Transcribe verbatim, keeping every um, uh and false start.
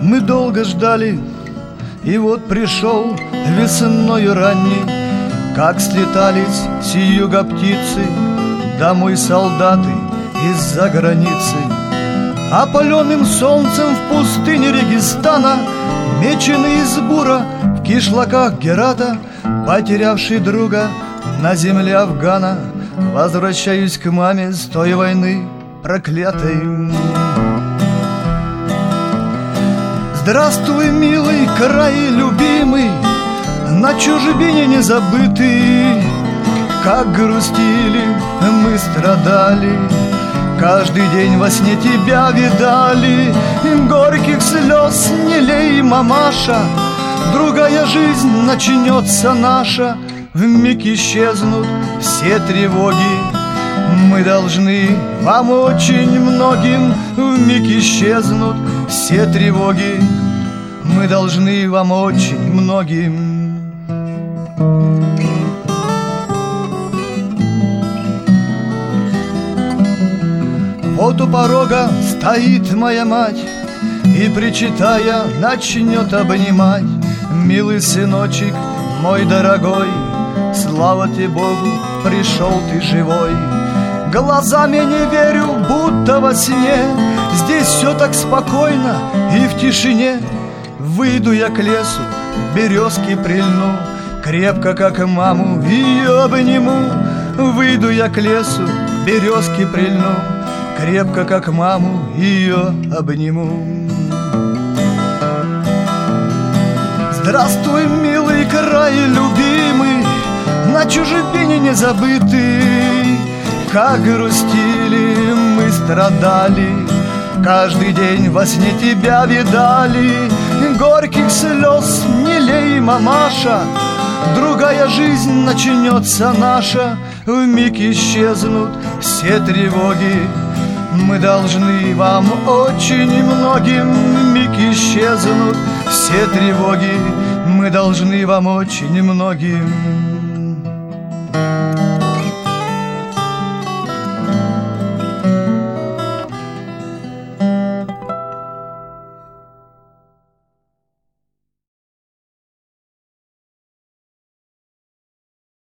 Мы долго ждали, и вот пришел весною ранней, как слетались с юга птицы домой солдаты из-за границы. Опаленным солнцем в пустыне Регистана, меченый из бура в кишлаках Герата, потерявший друга на земле Афгана, возвращаюсь к маме с той войны проклятой. Здравствуй, милый край любимый, на чужбине не забытый. Как грустили, мы страдали, каждый день во сне тебя видали. Горьких слез не лей, мамаша, другая жизнь начнется наша. Вмиг исчезнут все тревоги, мы должны вам очень многим. Вмиг исчезнут все тревоги, мы должны вам очень многим. Вот у порога стоит моя мать и, причитая, начнет обнимать. Милый сыночек мой дорогой, слава тебе Богу, пришел ты живой. Глазами не верю, будто во сне, здесь все так спокойно и в тишине. Выйду я к лесу, березки прильну, крепко, как маму, ее обниму. Выйду я к лесу, березки прильну, крепко, как маму, ее обниму. Здравствуй, милый край любимый, на чужбине не забытый. Как грустили, мы страдали, каждый день во сне тебя видали. Горьких слез не лей, мамаша, другая жизнь начнется наша. Вмиг исчезнут все тревоги, мы должны вам очень многим. Вмиг исчезнут все тревоги, мы должны вам очень многим.